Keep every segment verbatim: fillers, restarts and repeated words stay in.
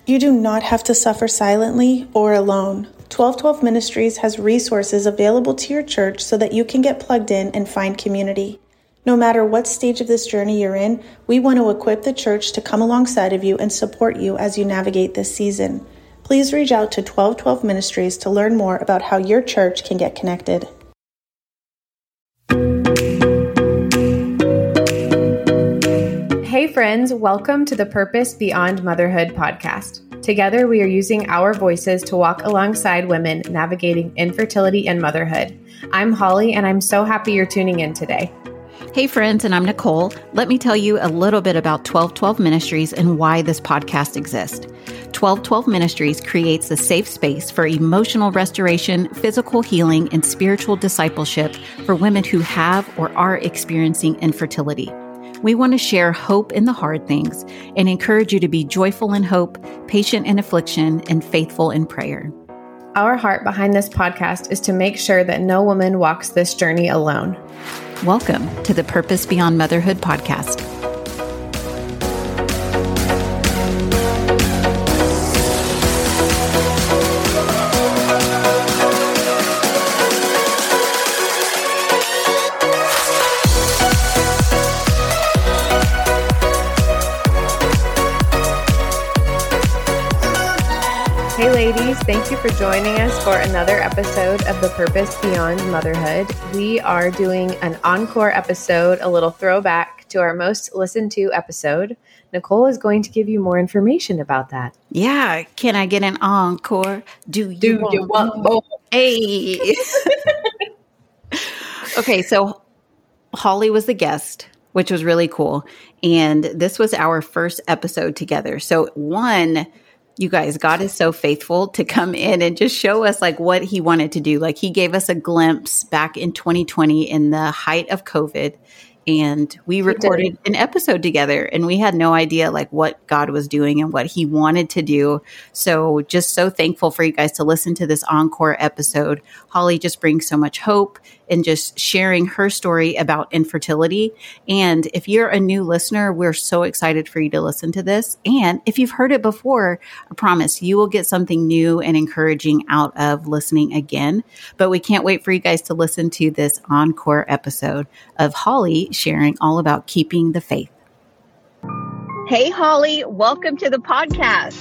You do not have to suffer silently or alone. twelve twelve Ministries has resources available to your church so that you can get plugged in and find community. No matter what stage of this journey you're in, we want to equip the church to come alongside of you and support you as you navigate this season. Please reach out to twelve twelve Ministries to learn more about how your church can get connected. Hey friends, welcome to the Purpose Beyond Motherhood podcast. Together, we are using our voices to walk alongside women navigating infertility and motherhood. I'm Holly, and I'm so happy you're tuning in today. Hey friends, and I'm Nicole. Let me tell you a little bit about twelve twelve Ministries and why this podcast exists. twelve twelve Ministries creates a safe space for emotional restoration, physical healing, and spiritual discipleship for women who have or are experiencing infertility. We want to share hope in the hard things and encourage you to be joyful in hope, patient in affliction, and faithful in prayer. Our heart behind this podcast is to make sure that no woman walks this journey alone. Welcome to the Purpose Beyond Motherhood podcast. Hey ladies, thank you for joining us for another episode of the Purpose Beyond Motherhood. We are doing an encore episode, a little throwback to our most listened to episode. Nicole is going to give you more information about that. Yeah, can I get an encore? Do you, Do want, you want more? Hey. Okay, so Holly was the guest, which was really cool. And this was our first episode together. So one, you guys, God is so faithful to come in and just show us like what he wanted to do. Like he gave us a glimpse back in twenty twenty in the height of COVID. And we recorded an episode together and we had no idea like what God was doing and what he wanted to do. So just so thankful for you guys to listen to this encore episode. Holly just brings so much hope and just sharing her story about infertility. And if you're a new listener, we're so excited for you to listen to this. And if you've heard it before, I promise you will get something new and encouraging out of listening again. But we can't wait for you guys to listen to this encore episode of Holly sharing all about keeping the faith. Hey, Holly, welcome to the podcast.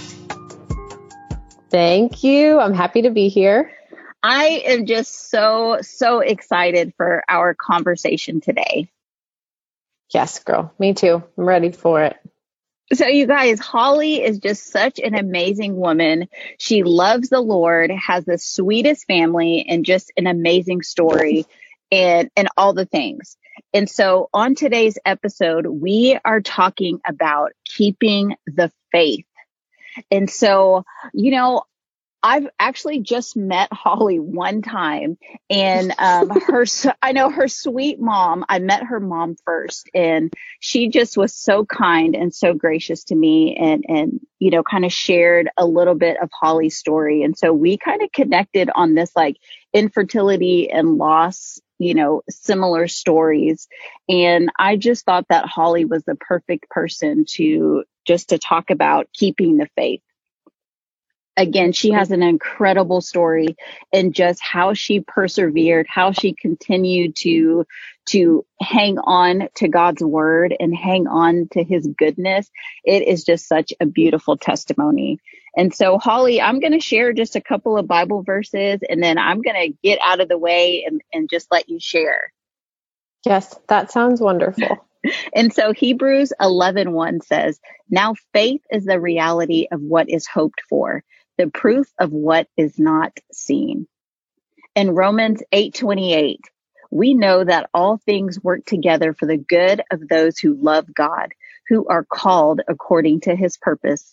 Thank you. I'm happy to be here. I am just so, so excited for our conversation today. Yes, girl. Me too. I'm ready for it. So you guys, Holly is just such an amazing woman. She loves the Lord, has the sweetest family, and just an amazing story and, and all the things. And so on today's episode, we are talking about keeping the faith. And so, you know, I've actually just met Holly one time and um, her, I know her sweet mom, I met her mom first and she just was so kind and so gracious to me and, and, you know, kind of shared a little bit of Holly's story. And so we kind of connected on this like infertility and loss, you know, similar stories. And I just thought that Holly was the perfect person to just to talk about keeping the faith. Again, she has an incredible story and just how she persevered, how she continued to, to hang on to God's word and hang on to his goodness. It is just such a beautiful testimony. And so, Holly, I'm going to share just a couple of Bible verses and then I'm going to get out of the way and, and just let you share. Yes, that sounds wonderful. And so Hebrews eleven one says, "Now faith is the reality of what is hoped for, the proof of what is not seen." In Romans eight twenty-eight, we know that all things work together for the good of those who love God, who are called according to his purpose.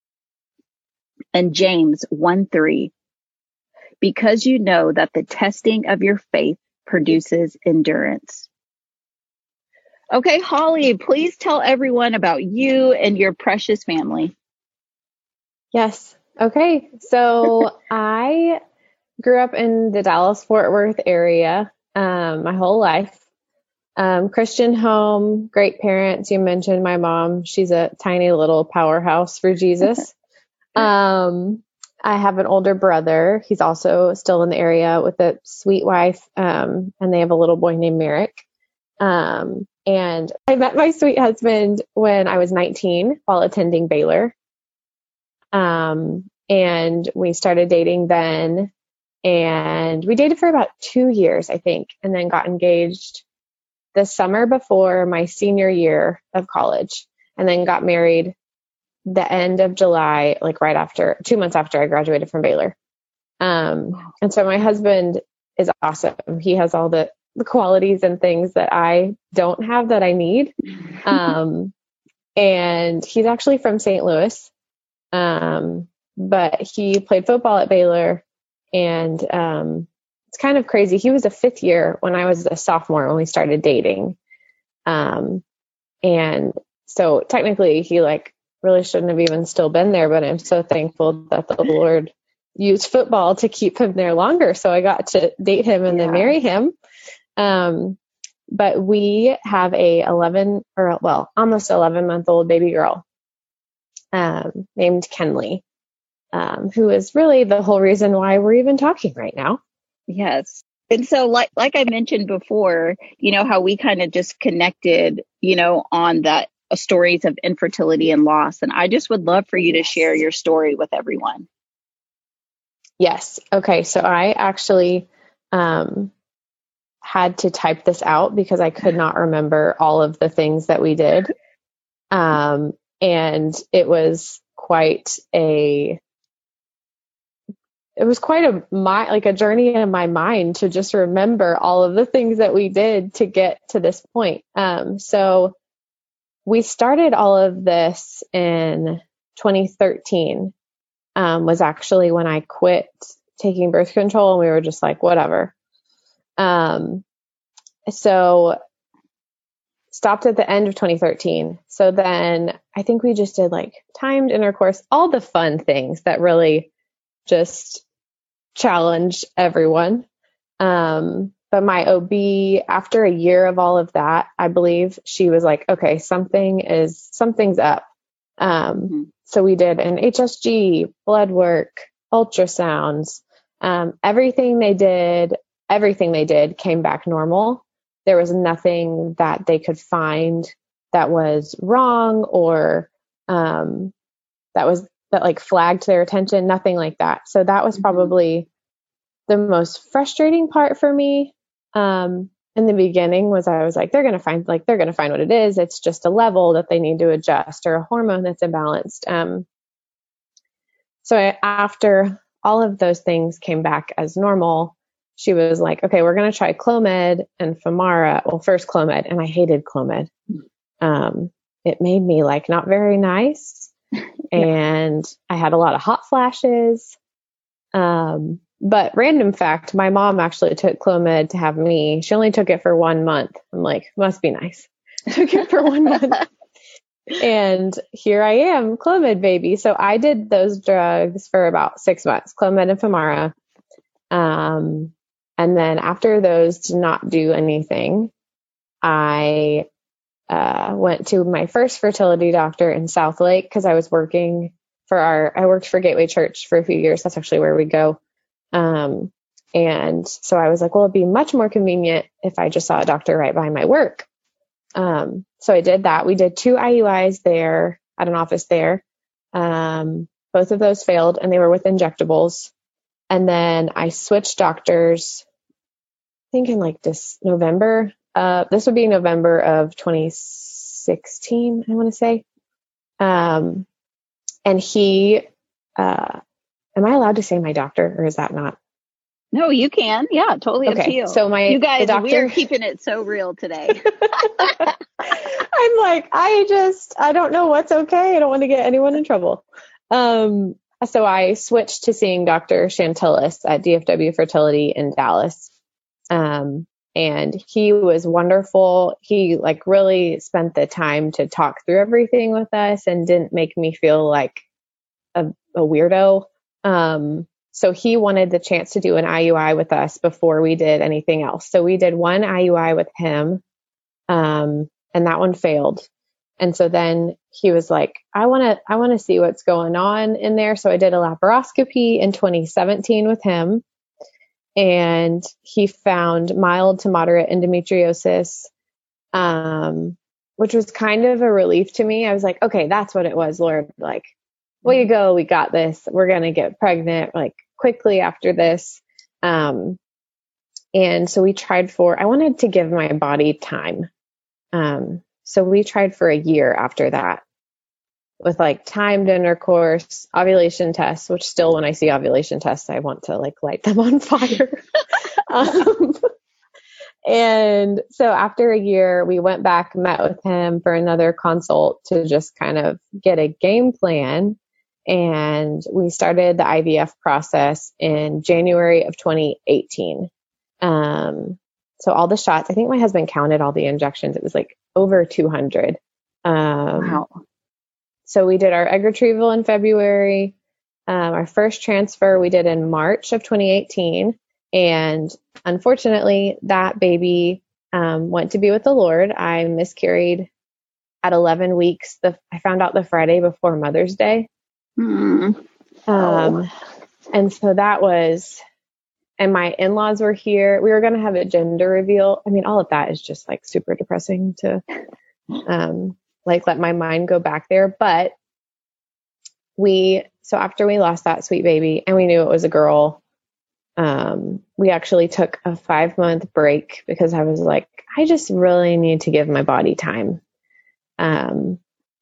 And James one three, because you know that the testing of your faith produces endurance. Okay, Holly, please tell everyone about you and your precious family. Yes. Okay. So I grew up in the Dallas-Fort Worth area um, my whole life. Um, Christian home, great parents. You mentioned my mom. She's a tiny little powerhouse for Jesus. Um, I have an older brother. He's also still in the area with a sweet wife. Um, and they have a little boy named Merrick. Um, and I met my sweet husband when I was nineteen while attending Baylor. Um, and we started dating then, and we dated for about two years, I think, and then got engaged the summer before my senior year of college, and then got married the end of July, like right after, two months after I graduated from Baylor. Um, and so my husband is awesome. He has all the, the qualities and things that I don't have that I need. Um, and he's actually from Saint Louis. Um, but he played football at Baylor, and, um, it's kind of crazy. He was a fifth year when I was a sophomore when we started dating. Um, and so technically he like really shouldn't have even still been there, but I'm so thankful that the Lord used football to keep him there longer. So I got to date him and yeah. then marry him. Um, but we have a eleven or well, almost eleven month old baby girl, um, named Kenley, um, who is really the whole reason why we're even talking right now. Yes. And so like, like I mentioned before, you know, how we kind of just connected, you know, on that uh, stories of infertility and loss. And I just would love for you to share your story with everyone. Yes. Okay. So I actually, um, had to type this out because I could not remember all of the things that we did. Um, and it was quite a, it was quite a, my, like a journey in my mind to just remember all of the things that we did to get to this point. Um, so we started all of this in twenty thirteen, um, was actually when I quit taking birth control, and we were just like, whatever. Um, so stopped at the end of twenty thirteen. So then I think we just did like timed intercourse, all the fun things that really just challenge everyone. Um, but my O B, after a year of all of that, I believe she was like, okay, something is, something's up. Um, mm-hmm. So we did an H S G, blood work, ultrasounds, um, everything they did, everything they did came back normal. There was nothing that they could find that was wrong or, um, that was, that like flagged their attention, nothing like that. So that was probably the most frustrating part for me. Um, in the beginning was I was like, they're going to find, like, they're going to find what it is. It's just a level that they need to adjust or a hormone that's imbalanced. Um, so I, after all of those things came back as normal, she was like, okay, we're going to try Clomid and Femara. Well, first Clomid, and I hated Clomid. Um, it made me like not very nice. And I had a lot of hot flashes. Um, but random fact, my mom actually took Clomid to have me. She only took it for one month. I'm like, must be nice. Took it for one month. And here I am, Clomid baby. So I did those drugs for about six months, Clomid and Femara. Um, and then after those did not do anything, I Uh, went to my first fertility doctor in South Lake because I was working for our, I worked for Gateway Church for a few years. That's actually where we go. Um, and so I was like, well, it'd be much more convenient if I just saw a doctor right by my work. Um, so I did that. We did two I U Is there at an office there. Um, both of those failed, and they were with injectables. And then I switched doctors, I think in like this November. Uh, this would be November of twenty sixteen, I want to say. Um, and he, uh, am I allowed to say my doctor, or is that not? No, you can. Yeah, totally okay, up to you. So my, you guys, doctor, we are keeping it so real today. I'm like, I just, I don't know what's okay. I don't want to get anyone in trouble. Um, so I switched to seeing Doctor Chantillis at D F W Fertility in Dallas. Um, And he was wonderful. He like really spent the time to talk through everything with us and didn't make me feel like a, a weirdo. Um, so he wanted the chance to do an I U I with us before we did anything else. So we did one I U I with him, um, and that one failed. And so then he was like, I want to, I want to see what's going on in there. So I did a laparoscopy in twenty seventeen with him, and he found mild to moderate endometriosis, um, which was kind of a relief to me. I was like, okay, that's what it was, Lord. Like, way to go. We got this. We're going to get pregnant like quickly after this. Um, and so we tried for, I wanted to give my body time. Um, so we tried for a year after that with like timed intercourse, ovulation tests, which still when I see ovulation tests, I want to like light them on fire. um, and so after a year, we went back, met with him for another consult to just kind of get a game plan. And we started the I V F process in January of twenty eighteen. Um, so all the shots, I think my husband counted all the injections. It was like over two hundred. Um, Wow. So we did our egg retrieval in February. Um, our first transfer we did in March of twenty eighteen. And unfortunately, that baby um, went to be with the Lord. I miscarried at eleven weeks. The, I found out the Friday before Mother's Day. Mm. Um, and so that was, and my in-laws were here. We were going to have a gender reveal. I mean, all of that is just like super depressing to, um, like let my mind go back there. But we, so after we lost that sweet baby and we knew it was a girl, um, we actually took a five month break because I was like, I just really need to give my body time. Um,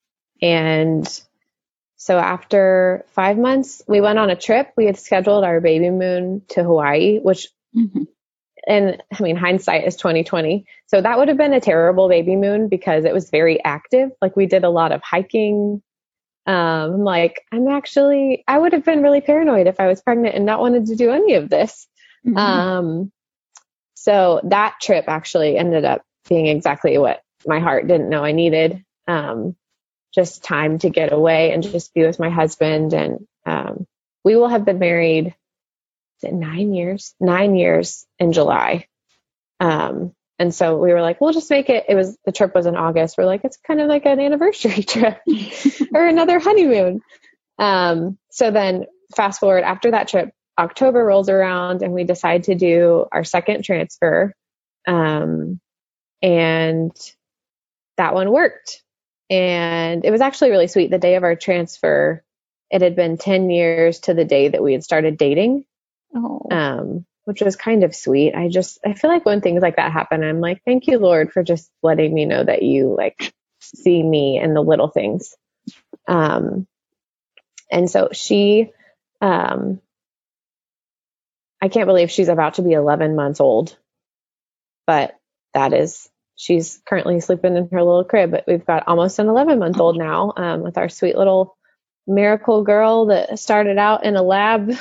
and So after five months, we went on a trip. We had scheduled our baby moon to Hawaii, which, mm-hmm. and I mean, hindsight is twenty twenty. So that would have been a terrible baby moon because it was very active. Like we did a lot of hiking. Um, I'm like, I'm actually, I would have been really paranoid if I was pregnant and not wanted to do any of this. Mm-hmm. Um, so that trip actually ended up being exactly what my heart didn't know I needed. Um, just time to get away and just be with my husband. And um, we will have been married, is it nine years? Nine years in July. Um, and so we were like, we'll just make it, it was, the trip was in August. We're like, it's kind of like an anniversary trip or another honeymoon. Um, so then fast forward after that trip, October rolls around and we decide to do our second transfer. Um, and that one worked. And it was actually really sweet. The day of our transfer, it had been ten years to the day that we had started dating, oh. um, which was kind of sweet. I just, I feel like when things like that happen, I'm like, thank you, Lord, for just letting me know that you like see me and the little things. Um, and so she, um, I can't believe she's about to be eleven months old, but that is, she's currently sleeping in her little crib, but we've got almost an eleven month old now, um, with our sweet little miracle girl that started out in a lab,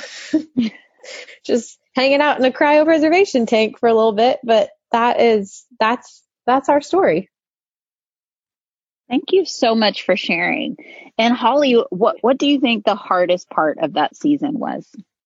just hanging out in a cryopreservation tank for a little bit. But that is, that's, that's our story. Thank you so much for sharing. And Holly, what, what do you think the hardest part of that season was?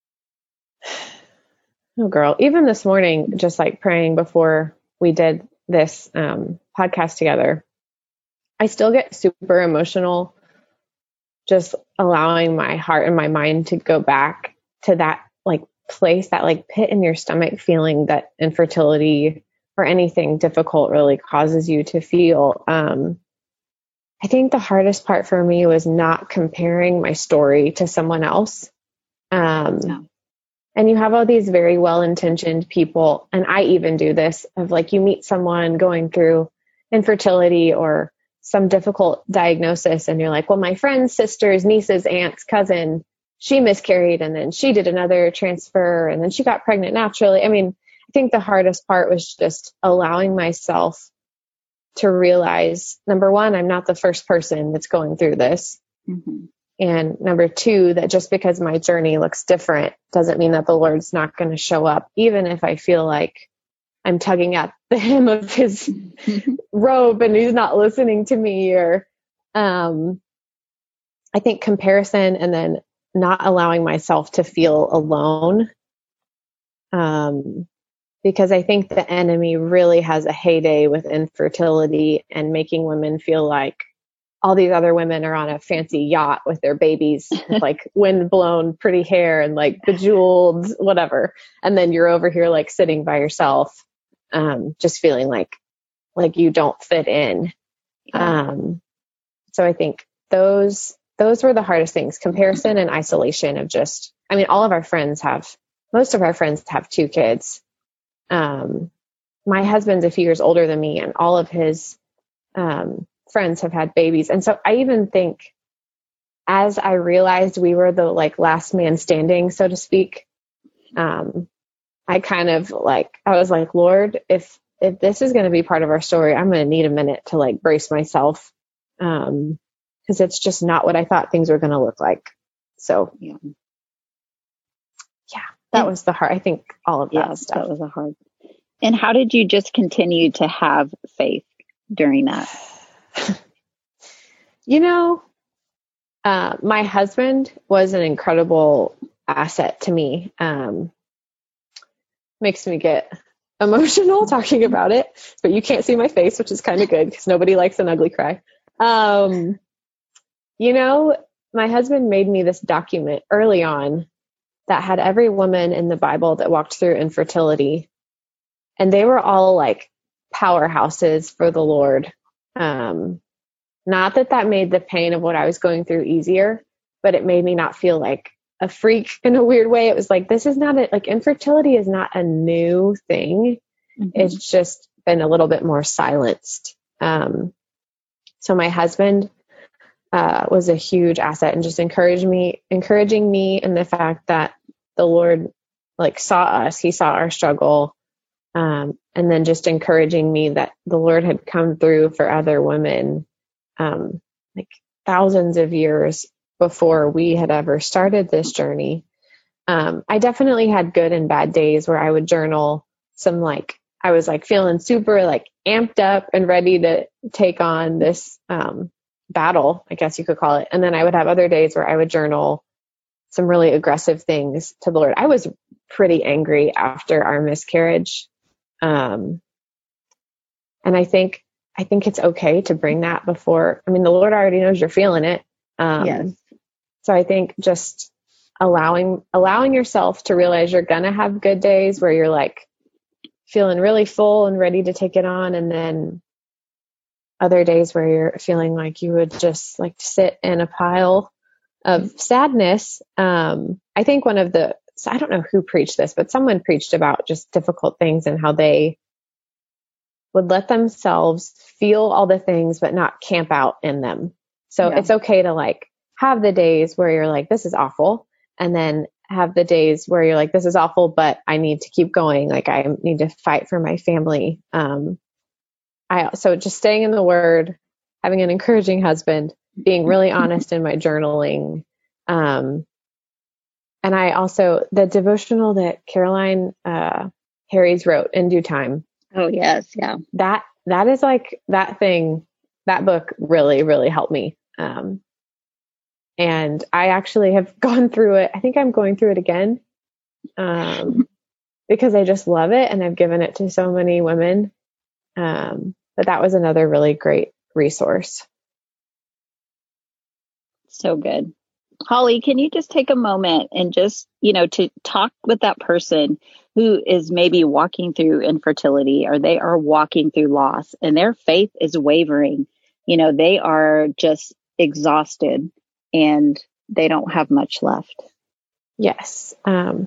Oh girl, even this morning, just like praying before we did this um, podcast together, I still get super emotional just allowing my heart and my mind to go back to that like place, that like pit in your stomach feeling that infertility or anything difficult really causes you to feel. Um, I think the hardest part for me was not comparing my story to someone else. Um, yeah. And you have all these very well-intentioned people, and I even do this, of like you meet someone going through infertility or some difficult diagnosis, and you're like, well, my friend's sister's niece's aunt's cousin, she miscarried, and then she did another transfer, and then she got pregnant naturally. I mean, I think the hardest part was just allowing myself to realize, number one, I'm not the first person that's going through this. Mm-hmm. And number two, that just because my journey looks different doesn't mean that the Lord's not going to show up, even if I feel like I'm tugging at the hem of his robe and he's not listening to me. Or um, I think comparison and then not allowing myself to feel alone. Um, because I think the enemy really has a heyday with infertility and making women feel like all these other women are on a fancy yacht with their babies with like wind blown pretty hair and like bejeweled whatever. And then you're over here like sitting by yourself, um, just feeling like, like you don't fit in. Yeah. Um, so I think those, those were the hardest things, comparison and isolation of just, I mean, all of our friends have, most of our friends have two kids. Um, my husband's a few years older than me, and all of his, um, friends have had babies. And so I even think as I realized we were the like last man standing, so to speak, um, I kind of like, I was like, Lord, if, if this is going to be part of our story, I'm going to need a minute to like brace myself. Um, cause it's just not what I thought things were going to look like. So yeah, yeah that and, was the hard, I think all of that yeah, stuff. That was a hard. And how did you just continue to have faith during that? You know, uh, my husband was an incredible asset to me. Um, makes me get emotional talking about it, but you can't see my face, which is kind of good because nobody likes an ugly cry. Um, you know, my husband made me this document early on that had every woman in the Bible that walked through infertility, and they were all like powerhouses for the Lord. Um, not that that made the pain of what I was going through easier, but it made me not feel like a freak in a weird way. It was like, this is not a, like infertility is not a new thing. Mm-hmm. It's just been a little bit more silenced. Um, so my husband, uh, was a huge asset and just encouraged me, encouraging me in the fact that the Lord like saw us, he saw our struggle. Um, and then just encouraging me that the Lord had come through for other women, um, like thousands of years before we had ever started this journey. Um, I definitely had good and bad days where I would journal some, like, I was like feeling super like amped up and ready to take on this, um, battle, I guess you could call it. And then I would have other days where I would journal some really aggressive things to the Lord. I was pretty angry after our miscarriage. Um, and I think, I think it's okay to bring that before, I mean, the Lord already knows you're feeling it. Um, yes. So I think just allowing, allowing yourself to realize you're going to have good days where you're like feeling really full and ready to take it on. And then other days where you're feeling like you would just like to sit in a pile of sadness. Um, I think one of the, so I don't know who preached this, but someone preached about just difficult things and how they would let themselves feel all the things, but not camp out in them. So yeah. It's okay to like have the days where you're like, this is awful. And then have the days where you're like, this is awful, but I need to keep going. Like I need to fight for my family. Um, I, so just staying in the Word, having an encouraging husband, being really honest in my journaling. Um, and I also, the devotional that Caroline, uh, Harries wrote, In Due Time. Oh yes. Yeah. That, that is like that thing, that book really, really helped me. Um, and I actually have gone through it. I think I'm going through it again. Um, because I just love it and I've given it to so many women. Um, but that was another really great resource. So good. Holly, can you just take a moment and just, you know, to talk with that person who is maybe walking through infertility or they are walking through loss and their faith is wavering. You know, they are just exhausted and they don't have much left. Yes. Um,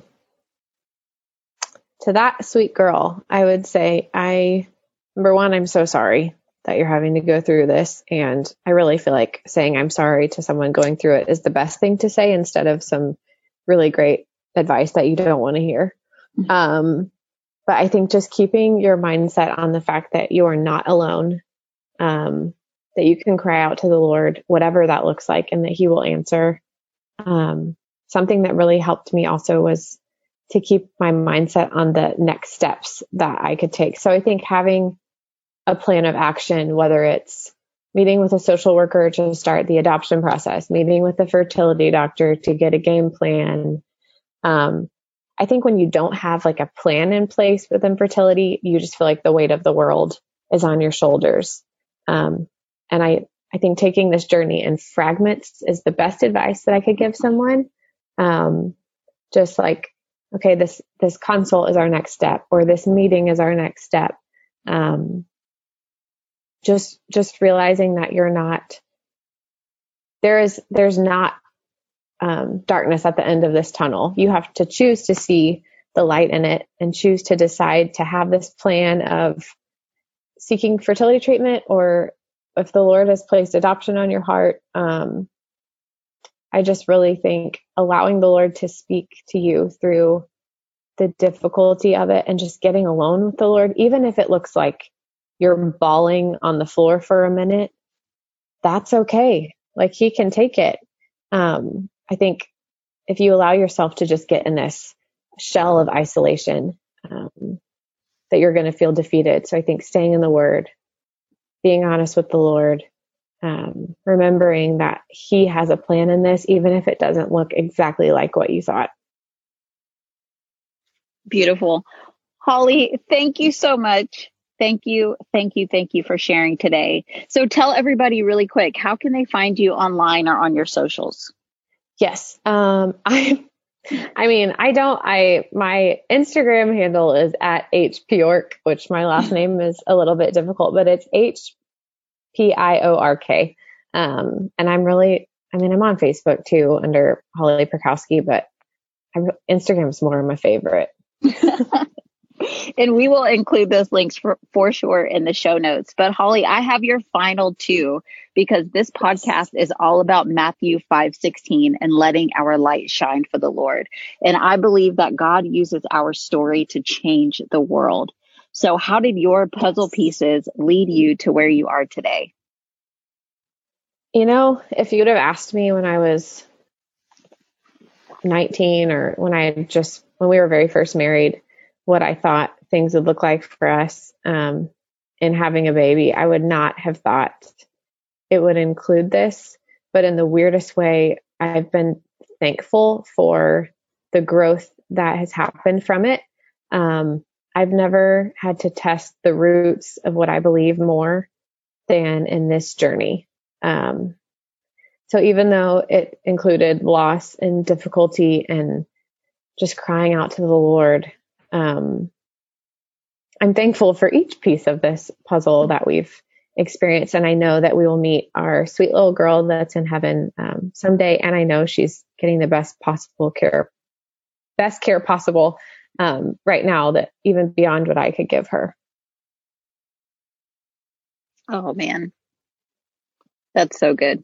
to that sweet girl, I would say, I, number one, I'm so sorry that you're having to go through this. And I really feel like saying I'm sorry to someone going through it is the best thing to say instead of some really great advice that you don't want to hear. Mm-hmm. Um, but I think just keeping your mindset on the fact that you are not alone, um, that you can cry out to the Lord, whatever that looks like, and that he will answer. Um, something that really helped me also was to keep my mindset on the next steps that I could take. So I think having a plan of action, whether it's meeting with a social worker to start the adoption process, meeting with a fertility doctor to get a game plan. Um, I think when you don't have like a plan in place with infertility, you just feel like the weight of the world is on your shoulders. Um, and I, I think taking this journey in fragments is the best advice that I could give someone. Um, just like, okay, this, this consult is our next step, or this meeting is our next step. Um, just, just realizing that you're not, there is, there's not, um, darkness at the end of this tunnel. You have to choose to see the light in it and choose to decide to have this plan of seeking fertility treatment, or if the Lord has placed adoption on your heart. Um, I just really think allowing the Lord to speak to you through the difficulty of it, and just getting alone with the Lord, even if it looks like you're bawling on the floor for a minute, that's okay. Like, he can take it. Um, I think if you allow yourself to just get in this shell of isolation, um, that you're going to feel defeated. So I think staying in the Word, being honest with the Lord, um, remembering that he has a plan in this, even if it doesn't look exactly like what you thought. Beautiful. Holly, thank you so much. Thank you. Thank you. Thank you for sharing today. So tell everybody really quick, how can they find you online or on your socials? Yes. Um, I, I mean, I don't, I, my Instagram handle is at H Piork, which my last name is a little bit difficult, but it's H P I O R K. Um, and I'm really, I mean, I'm on Facebook too under Holly Perkowski, but I, Instagram's more my favorite. And we will include those links for, for sure in the show notes. But Holly, I have your final two, because this podcast is all about Matthew five sixteen and letting our light shine for the Lord. And I believe that God uses our story to change the world. So how did your puzzle pieces lead you to where you are today? You know, if you'd have asked me when I was nineteen, or when I had just, when we were very first married, what I thought things would look like for us um, in having a baby, I would not have thought it would include this. But in the weirdest way, I've been thankful for the growth that has happened from it. Um, I've never had to test the roots of what I believe more than in this journey. Um, so even though it included loss and difficulty and just crying out to the Lord, um, I'm thankful for each piece of this puzzle that we've experienced. And I know that we will meet our sweet little girl that's in heaven um, someday. And I know she's getting the best possible care, best care possible um, right now, that even beyond what I could give her. Oh, man. That's so good.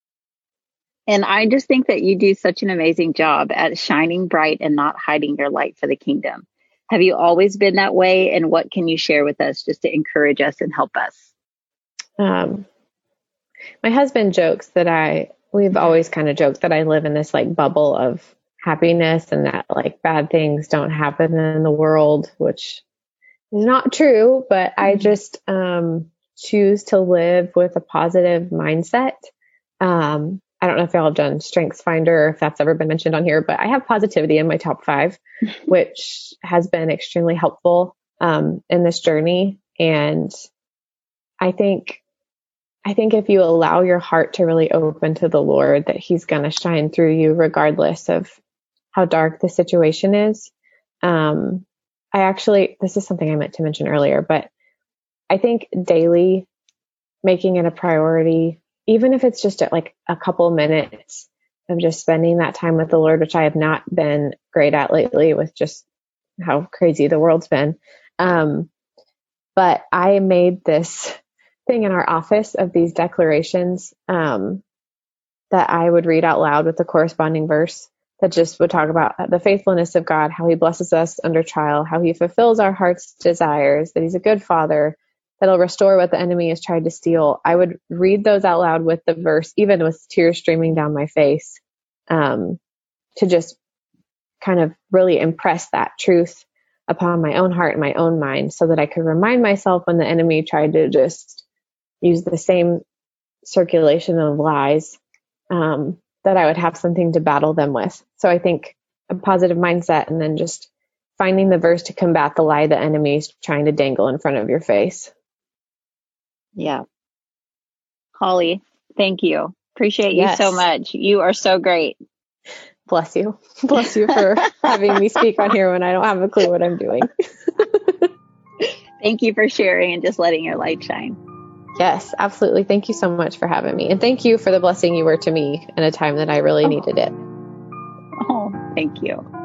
And I just think that you do such an amazing job at shining bright and not hiding your light for the kingdom. Have you always been that way? And what can you share with us just to encourage us and help us? Um, my husband jokes that I, we've always kind of joked that I live in this like bubble of happiness, and that like bad things don't happen in the world, which is not true, but I just um, choose to live with a positive mindset. Um, I don't know if y'all have done Strengths Finder, or if that's ever been mentioned on here, but I have positivity in my top five, which has been extremely helpful um, in this journey. And I think, I think if you allow your heart to really open to the Lord, that he's going to shine through you regardless of how dark the situation is. Um, I actually, this is something I meant to mention earlier, but I think daily making it a priority, even if it's just at like a couple minutes of just spending that time with the Lord, which I have not been great at lately with just how crazy the world's been. Um, but I made this thing in our office of these declarations um, that I would read out loud with the corresponding verse that just would talk about the faithfulness of God, how he blesses us under trial, how he fulfills our heart's desires, that he's a good father, that'll restore what the enemy has tried to steal. I would read those out loud with the verse, even with tears streaming down my face, um, to just kind of really impress that truth upon my own heart and my own mind, so that I could remind myself when the enemy tried to just use the same circulation of lies, um, that I would have something to battle them with. So I think a positive mindset, and then just finding the verse to combat the lie the enemy is trying to dangle in front of your face. Yeah. Holly, Thank you. Appreciate you Yes. so much. You are so great. Bless you. Bless you for having me speak on here when I don't have a clue what I'm doing. Thank you for sharing and just letting your light shine. Yes, absolutely. Thank you so much for having me. And thank you for the blessing you were to me in a time that I really Oh. needed it. Oh, thank you.